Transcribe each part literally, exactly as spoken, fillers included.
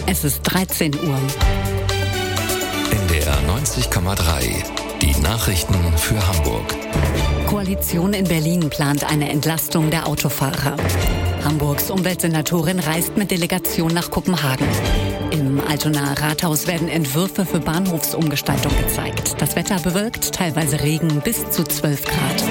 Es ist dreizehn Uhr. N D R neunzig Komma drei. Die Nachrichten für Hamburg. Koalition in Berlin plant eine Entlastung der Autofahrer. Hamburgs Umweltsenatorin reist mit Delegation nach Kopenhagen. Im Altonaer Rathaus werden Entwürfe für Bahnhofsumgestaltung gezeigt. Das Wetter bewölkt, teilweise Regen bis zu zwölf Grad.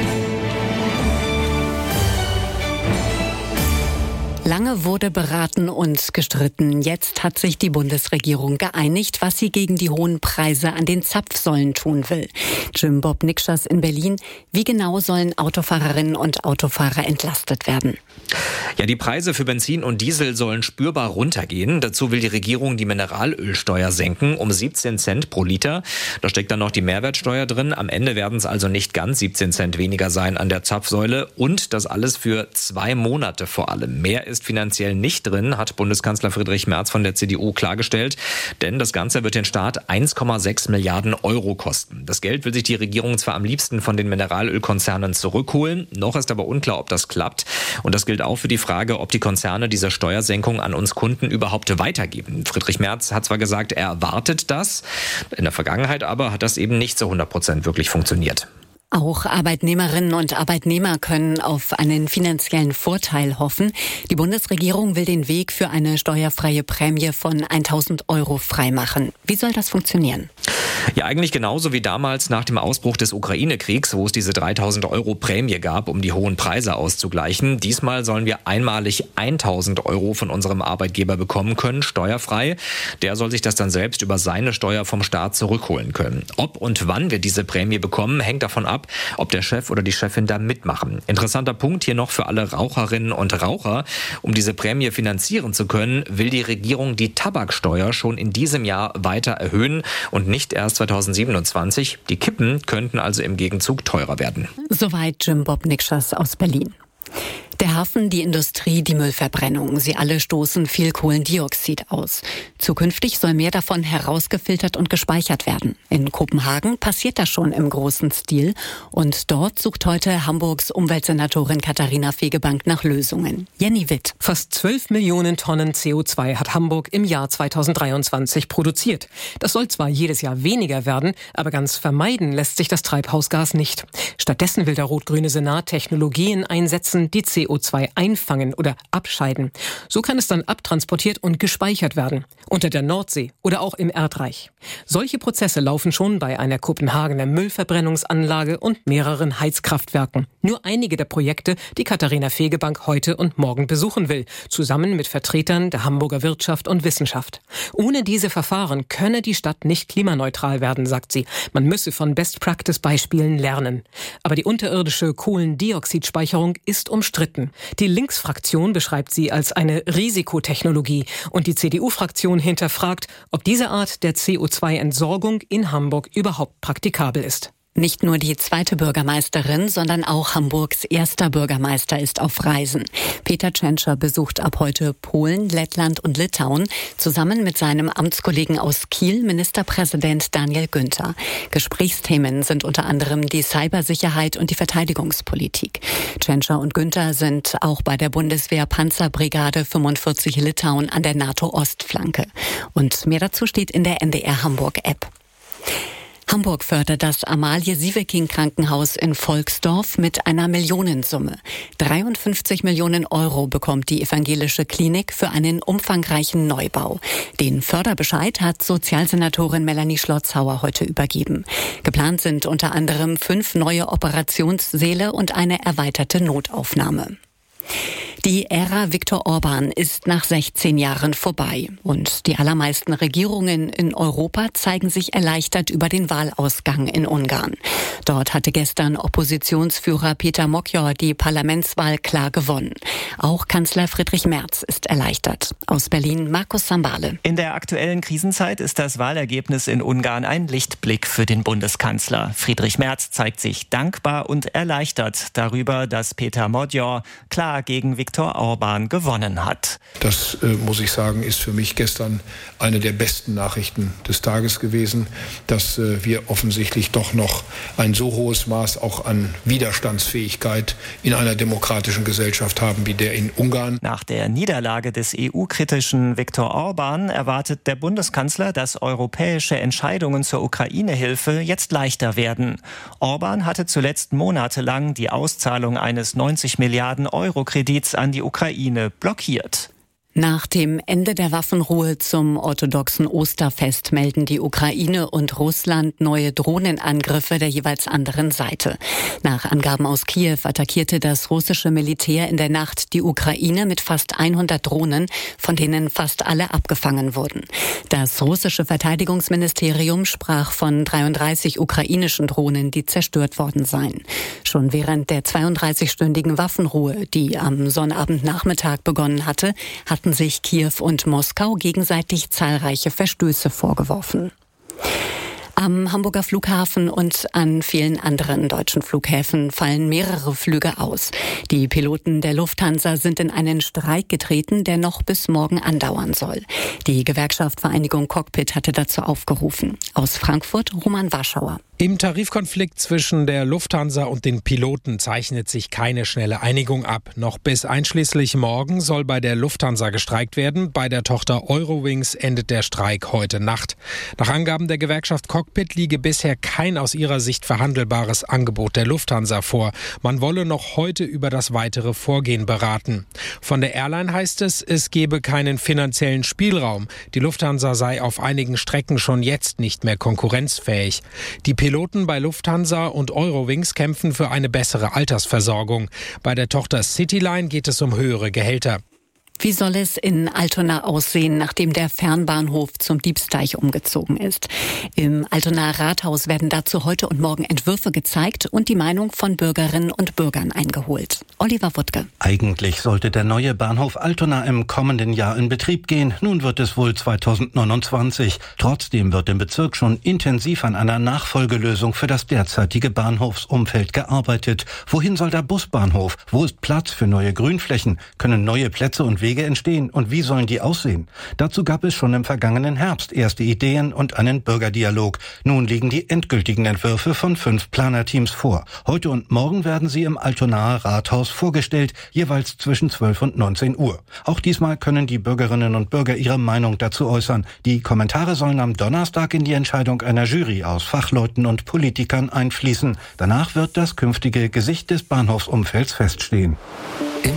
Lange wurde beraten und gestritten. Jetzt hat sich die Bundesregierung geeinigt, was sie gegen die hohen Preise an den Zapfsäulen tun will. Jim Bob Nikschas in Berlin. Wie genau sollen Autofahrerinnen und Autofahrer entlastet werden? Ja, die Preise für Benzin und Diesel sollen spürbar runtergehen. Dazu will die Regierung die Mineralölsteuer senken um siebzehn Cent pro Liter. Da steckt dann noch die Mehrwertsteuer drin. Am Ende werden es also nicht ganz siebzehn Cent weniger sein an der Zapfsäule. Und das alles für zwei Monate vor allem. Mehr ist finanziell nicht drin, hat Bundeskanzler Friedrich Merz von der C D U klargestellt. Denn das Ganze wird den Staat eins Komma sechs Milliarden Euro kosten. Das Geld will sich die Regierung zwar am liebsten von den Mineralölkonzernen zurückholen. Noch ist aber unklar, ob das klappt. Und das gilt auch für die Frage, ob die Konzerne diese Steuersenkung an uns Kunden überhaupt weitergeben. Friedrich Merz hat zwar gesagt, er erwartet das. In der Vergangenheit aber hat das eben nicht zu hundert Prozent wirklich funktioniert. Auch Arbeitnehmerinnen und Arbeitnehmer können auf einen finanziellen Vorteil hoffen. Die Bundesregierung will den Weg für eine steuerfreie Prämie von tausend Euro freimachen. Wie soll das funktionieren? Ja, eigentlich genauso wie damals nach dem Ausbruch des Ukraine-Kriegs, wo es diese dreitausend Euro Prämie gab, um die hohen Preise auszugleichen. Diesmal sollen wir einmalig tausend Euro von unserem Arbeitgeber bekommen können, steuerfrei. Der soll sich das dann selbst über seine Steuer vom Staat zurückholen können. Ob und wann wir diese Prämie bekommen, hängt davon ab, ob der Chef oder die Chefin da mitmachen. Interessanter Punkt hier noch für alle Raucherinnen und Raucher. Um diese Prämie finanzieren zu können, will die Regierung die Tabaksteuer schon in diesem Jahr weiter erhöhen und nicht erst zweitausendsiebenundzwanzig. Die Kippen könnten also im Gegenzug teurer werden. Soweit Jim Bob Nikschas aus Berlin. Der Hafen, die Industrie, die Müllverbrennung. Sie alle stoßen viel Kohlendioxid aus. Zukünftig soll mehr davon herausgefiltert und gespeichert werden. In Kopenhagen passiert das schon im großen Stil. Und dort sucht heute Hamburgs Umweltsenatorin Katharina Fegebank nach Lösungen. Jenny Witt. Fast zwölf Millionen Tonnen C O zwei hat Hamburg im Jahr zweitausenddreiundzwanzig produziert. Das soll zwar jedes Jahr weniger werden, aber ganz vermeiden lässt sich das Treibhausgas nicht. Stattdessen will der rot-grüne Senat Technologien einsetzen, die C O zwei einfangen oder abscheiden. So kann es dann abtransportiert und gespeichert werden. Unter der Nordsee oder auch im Erdreich. Solche Prozesse laufen schon bei einer Kopenhagener Müllverbrennungsanlage und mehreren Heizkraftwerken. Nur einige der Projekte, die Katharina Fegebank heute und morgen besuchen will, zusammen mit Vertretern der Hamburger Wirtschaft und Wissenschaft. Ohne diese Verfahren könne die Stadt nicht klimaneutral werden, sagt sie. Man müsse von Best-Practice-Beispielen lernen. Aber die unterirdische Kohlendioxidspeicherung ist umstritten. Die Linksfraktion beschreibt sie als eine Risikotechnologie und die C D U-Fraktion hinterfragt, ob diese Art der C O zwei Entsorgung in Hamburg überhaupt praktikabel ist. Nicht nur die zweite Bürgermeisterin, sondern auch Hamburgs erster Bürgermeister ist auf Reisen. Peter Tschentscher besucht ab heute Polen, Lettland und Litauen, zusammen mit seinem Amtskollegen aus Kiel, Ministerpräsident Daniel Günther. Gesprächsthemen sind unter anderem die Cybersicherheit und die Verteidigungspolitik. Tschentscher und Günther sind auch bei der Bundeswehr Panzerbrigade fünfundvierzig Litauen an der NATO-Ostflanke. Und mehr dazu steht in der N D R Hamburg-App. Hamburg fördert das Amalie-Sieveking-Krankenhaus in Volksdorf mit einer Millionensumme. dreiundfünfzig Millionen Euro bekommt die evangelische Klinik für einen umfangreichen Neubau. Den Förderbescheid hat Sozialsenatorin Melanie Schlotzhauer heute übergeben. Geplant sind unter anderem fünf neue Operationssäle und eine erweiterte Notaufnahme. Die Ära Viktor Orban ist nach sechzehn Jahren vorbei und die allermeisten Regierungen in Europa zeigen sich erleichtert über den Wahlausgang in Ungarn. Dort hatte gestern Oppositionsführer Peter Mokyor die Parlamentswahl klar gewonnen. Auch Kanzler Friedrich Merz ist erleichtert. Aus Berlin Markus Sambale. In der aktuellen Krisenzeit ist das Wahlergebnis in Ungarn ein Lichtblick für den Bundeskanzler. Friedrich Merz zeigt sich dankbar und erleichtert darüber, dass Peter Mokyor klar Fica gegen Viktor Orban gewonnen hat. Das, äh, muss ich sagen, ist für mich gestern eine der besten Nachrichten des Tages gewesen, dass äh, wir offensichtlich doch noch ein so hohes Maß auch an Widerstandsfähigkeit in einer demokratischen Gesellschaft haben wie der in Ungarn. Nach der Niederlage des E U-kritischen Viktor Orban erwartet der Bundeskanzler, dass europäische Entscheidungen zur Ukraine-Hilfe jetzt leichter werden. Orban hatte zuletzt monatelang die Auszahlung eines neunzig Milliarden Euro Kredits an die Ukraine blockiert. Nach dem Ende der Waffenruhe zum orthodoxen Osterfest melden die Ukraine und Russland neue Drohnenangriffe der jeweils anderen Seite. Nach Angaben aus Kiew attackierte das russische Militär in der Nacht die Ukraine mit fast hundert Drohnen, von denen fast alle abgefangen wurden. Das russische Verteidigungsministerium sprach von dreiunddreißig ukrainischen Drohnen, die zerstört worden seien. Schon während der zweiunddreißigstündigen Waffenruhe, die am Sonnabendnachmittag begonnen hatte, hatten sich Kiew und Moskau gegenseitig zahlreiche Verstöße vorgeworfen. Am Hamburger Flughafen und an vielen anderen deutschen Flughäfen fallen mehrere Flüge aus. Die Piloten der Lufthansa sind in einen Streik getreten, der noch bis morgen andauern soll. Die Gewerkschaft Vereinigung Cockpit hatte dazu aufgerufen. Aus Frankfurt Roman Warschauer. Im Tarifkonflikt zwischen der Lufthansa und den Piloten zeichnet sich keine schnelle Einigung ab. Noch bis einschließlich morgen soll bei der Lufthansa gestreikt werden. Bei der Tochter Eurowings endet der Streik heute Nacht. Nach Angaben der Gewerkschaft Cockpit liege bisher kein aus ihrer Sicht verhandelbares Angebot der Lufthansa vor. Man wolle noch heute über das weitere Vorgehen beraten. Von der Airline heißt es, es gebe keinen finanziellen Spielraum. Die Lufthansa sei auf einigen Strecken schon jetzt nicht mehr konkurrenzfähig. Die Piloten bei Lufthansa und Eurowings kämpfen für eine bessere Altersversorgung. Bei der Tochter Cityline geht es um höhere Gehälter. Wie soll es in Altona aussehen, nachdem der Fernbahnhof zum Diebsteich umgezogen ist? Im Altonaer Rathaus werden dazu heute und morgen Entwürfe gezeigt und die Meinung von Bürgerinnen und Bürgern eingeholt. Oliver Wuttke. Eigentlich sollte der neue Bahnhof Altona im kommenden Jahr in Betrieb gehen. Nun wird es wohl zweitausendneunundzwanzig. Trotzdem wird im Bezirk schon intensiv an einer Nachfolgelösung für das derzeitige Bahnhofsumfeld gearbeitet. Wohin soll der Busbahnhof? Wo ist Platz für neue Grünflächen? Können neue Plätze und Wege entstehen und wie sollen die aussehen? Dazu gab es schon im vergangenen Herbst erste Ideen und einen Bürgerdialog. Nun liegen die endgültigen Entwürfe von fünf Planerteams vor. Heute und morgen werden sie im Altonaer Rathaus vorgestellt, jeweils zwischen zwölf und neunzehn Uhr. Auch diesmal können die Bürgerinnen und Bürger ihre Meinung dazu äußern. Die Kommentare sollen am Donnerstag in die Entscheidung einer Jury aus Fachleuten und Politikern einfließen. Danach wird das künftige Gesicht des Bahnhofsumfelds feststehen.